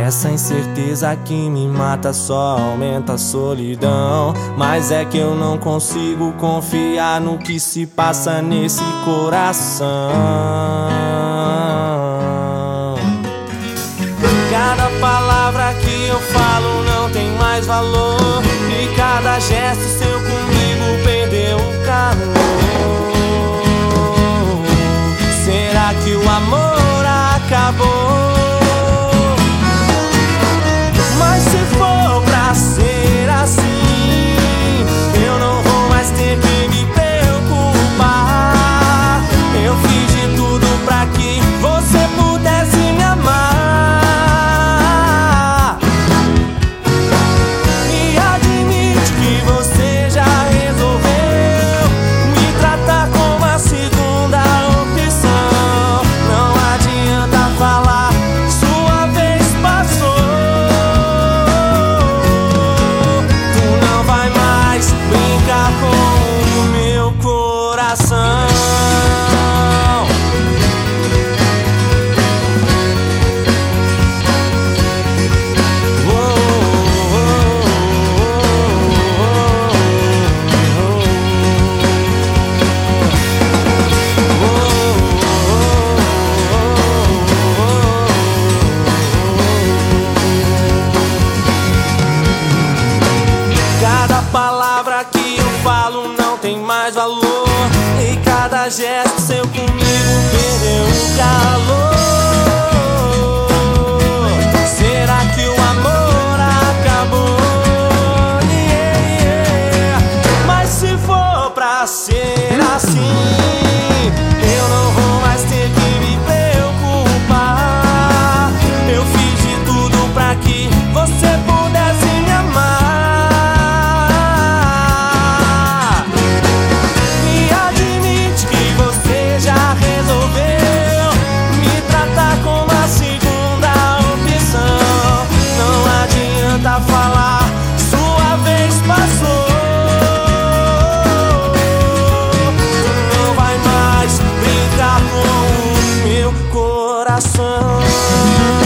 Essa incerteza que me mata só aumenta a solidão. Mas é que eu não consigo confiar no que se passa nesse coração. Cada palavra que eu falo não tem mais valor, e cada gesto seu comigo perdeu o calor. Será que o amor acabou? Mas se for pra ser assim, eu não vou mais ter que me preocupar. Eu fiz de tudo pra que você pudesse me amar. E admite que você já resolveu me tratar como a segunda opção. Não adianta falar, sua vez passou. Tu não vai mais brincar com o meu coração. Cada palavra que eu falo não tem mais valor, e cada gesto seu comigo perdeu o calor. Será que o amor acabou? Mas se for pra ser assim, eu não vou mais ter que me preocupar. Eu fiz de tudo pra que você pudesse me amar. E admite que você já resolveu me tratar como a segunda opção. Não adianta falar, sua vez passou. Não vai mais brincar com o meu coração.